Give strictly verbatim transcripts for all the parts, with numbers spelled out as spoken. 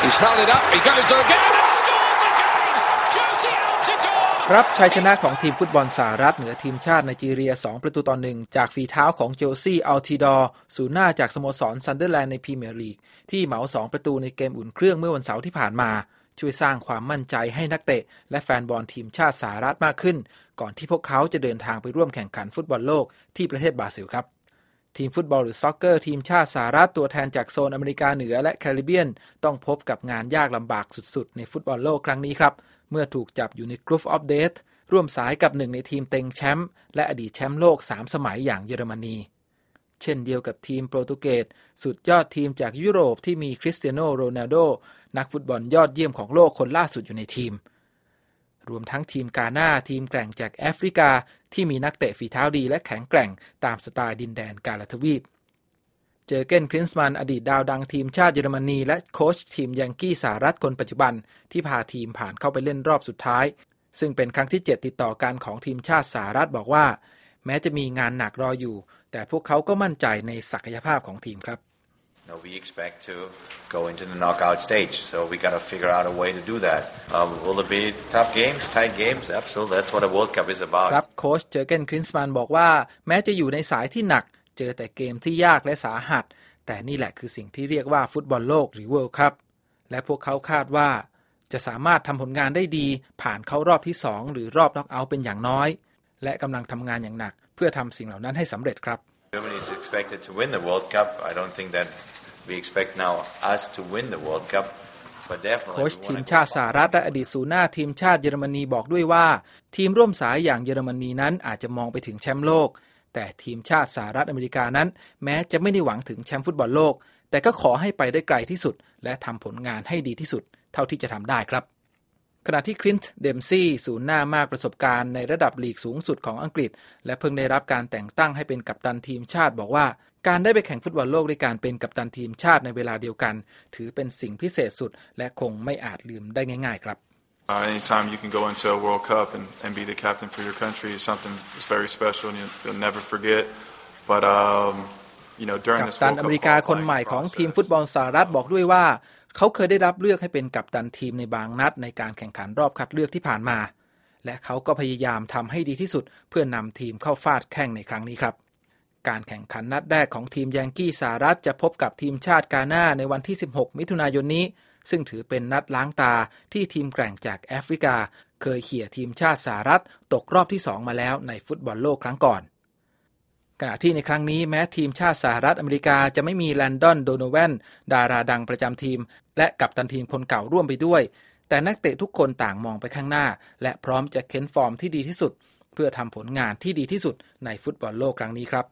He's held it up. He goes again and scores again. Josie Altidore. รับชัยชนะของทีมฟุตบอลสหรัฐเหนือทีมชาติไนจีเรียสองประตูต่อหนึ่งจากฝีเท้าของโจซี่อัลติดอร์ศูนย์หน้าจากสโมสรซันเดอร์แลนด์ในพรีเมียร์ลีกที่เหมาสองประตูในเกมอุ่นเครื่องเมื่อวันเสาร์ที่ผ่านมาช่วยสร้างความมั่นใจให้นักเตะและแฟนบอลทีมชาติสหรัฐมากขึ้นก่อนที่พวกเขาจะเดินทางไปร่วมแข่งขันฟุตบอลโลกที่ประเทศบราซิลครับทีมฟุตบอลหรือซ็อกเกอร์ทีมชาติสหรัฐตัวแทนจากโซนอเมริกาเหนือและแคริบเบียนต้องพบกับงานยากลำบากสุดๆในฟุตบอลโลกครั้งนี้ครับเมื่อถูกจับอยู่ในกรุ๊ปออฟเดธร่วมสายกับหนึ่งในทีมเต็งแชมป์และอดีตแชมป์โลกสามสมัยอย่างเยอรมนีเช่นเดียวกับทีมโปรตุเกสสุดยอดทีมจากยุโรปที่มีคริสเตียโนโรนัลโดนักฟุตบอลยอดเยี่ยมของโลกคนล่าสุดอยู่ในทีมรวมทั้งทีมกาน่าทีมแกร่งจากแอฟริกาที่มีนักเตะฝีเท้าดีและแข็งแกร่งตามสไตล์ดินแดนกาลาทวีปเจอร์เกน คลินส์มันอดีตดาวดังทีมชาติเยอรมนีและโค้ชทีมยังกี้สหรัฐคนปัจจุบันที่พาทีมผ่านเข้าไปเล่นรอบสุดท้ายซึ่งเป็นครั้งที่เจ็ดติดต่อกันของทีมชาติสหรัฐบอกว่าแม้จะมีงานหนักรออยู่แต่พวกเขาก็มั่นใจในศักยภาพของทีมครับ No, we expect to go into the knockout stage, so we got to figure out a way to do that. Um, will it be tough games, tight games? Absolutely, that's what a World Cup is about. ครับโค้ชเจอร์เกน คลินส์มันบอกว่าแม้จะอยู่ในสายที่หนักเจอแต่เกมที่ยากและสาหัสแต่นี่แหละคือสิ่งที่เรียกว่าฟุตบอลโลกหรือ World Cup และพวกเขาคาดว่าจะสามารถทำผลงานได้ดีผ่านเข้ารอบที่สองหรือรอบน็อกเอาท์เป็นอย่างน้อยและกำลังทำงานอย่างหนักเพื่อทำสิ่งเหล่านั้นให้สำเร็จครับ Germany is expected to win the World Cup. I don't think that we expect now us to win the World Cup, but definitely โค้ชทีมชาติสหรัฐและอดีตศูนย์หน้าทีมชาติเยอรมนีบอกด้วยว่าทีมร่วมสายอย่างเยอรมนีนั้นอาจจะมองไปถึงแชมป์โลกแต่ทีมชาติสหรัฐอเมริกานั้นแม้จะไม่ได้หวังถึงแชมป์ฟุตบอลโลกแต่ก็ขอให้ไปได้ไกลที่สุดและทำผลงานให้ดีที่สุดเท่าที่จะทำได้ครับขณะที่คลินต์ เดมซี่ศูนย์หน้ามากประสบการณ์ในระดับลีกสูงสุดของอังกฤษและเพิ่งได้รับการแต่งตั้งให้เป็นกัปตันทีมชาติบอกว่าการได้ไปแข่งฟุตบอลโลกด้วยการเป็นกัปตันทีมชาติในเวลาเดียวกันถือเป็นสิ่งพิเศษสุดและคงไม่อาจลืมได้ง่ายๆครับ Uh, anytime you can go into a World Cup and, and be the captain for your country is something that's very special and you'll, you'll never forget. But um, you know, during this World Cup กัปตันอเมริกาคนใหม่ของทีมฟุตบอลสหรัฐบอกด้วยว่าเขาเคยได้รับเลือกให้เป็นกัปตันทีมในบางนัดในการแข่งขันรอบคัดเลือกที่ผ่านมาและเขาก็พยายามทำให้ดีที่สุดเพื่อนำทีมเข้าฟาดแข้งในครั้งนี้ครับการแข่งขันนัดแรกของทีมยังกี้สหรัฐจะพบกับทีมชาติกาน่าในวันที่สิบหกมิถุนายนนี้ซึ่งถือเป็นนัดล้างตาที่ทีมแกร่งจากแอฟริกาเคยเขี่ยทีมชาติสหรัฐตกรอบที่สองมาแล้วในฟุตบอลโลกครั้งก่อนขณะที่ในครั้งนี้แม้ทีมชาติสหรัฐอเมริกาจะไม่มีแลนดอน โดโนแวนดาราดังประจำทีมและกัปตันทีมคนเก่าร่วมไปด้วยแต่นักเตะทุกคนต่างมองไปข้างหน้าและพร้อมจะเค้นฟอร์มที่ดีที่สุดเพื่อทำผลงานที่ดีที่สุดในฟุตบอลโลกครั้งนี้ครับ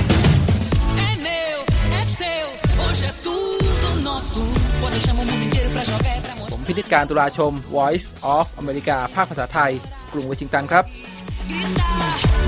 ผมพินิจการตุลาชม Voice of America ภาคภาษาไทยกรุงวอชิงตันครับ